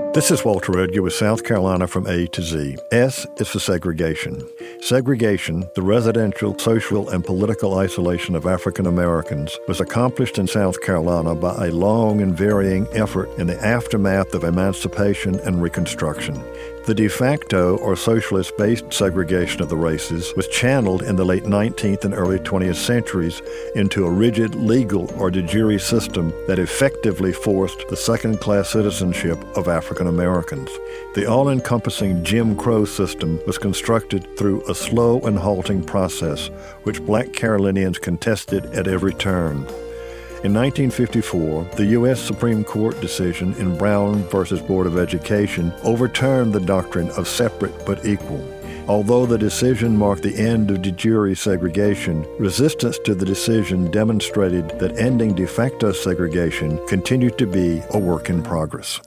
This is Walter Edgar with South Carolina from A to Z. S is for segregation. Segregation, the residential, social, and political isolation of African Americans, was accomplished in South Carolina by a long and varying effort in the aftermath of emancipation and Reconstruction. The de facto or socialist-based segregation of the races was channeled in the late 19th and early 20th centuries into a rigid legal or de jure system that effectively forced the second-class citizenship of African Americans. The all-encompassing Jim Crow system was constructed through a slow and halting process, which Black Carolinians contested at every turn. In 1954, the U.S. Supreme Court decision in Brown v. Board of Education overturned the doctrine of separate but equal. Although the decision marked the end of de jure segregation, resistance to the decision demonstrated that ending de facto segregation continued to be a work in progress.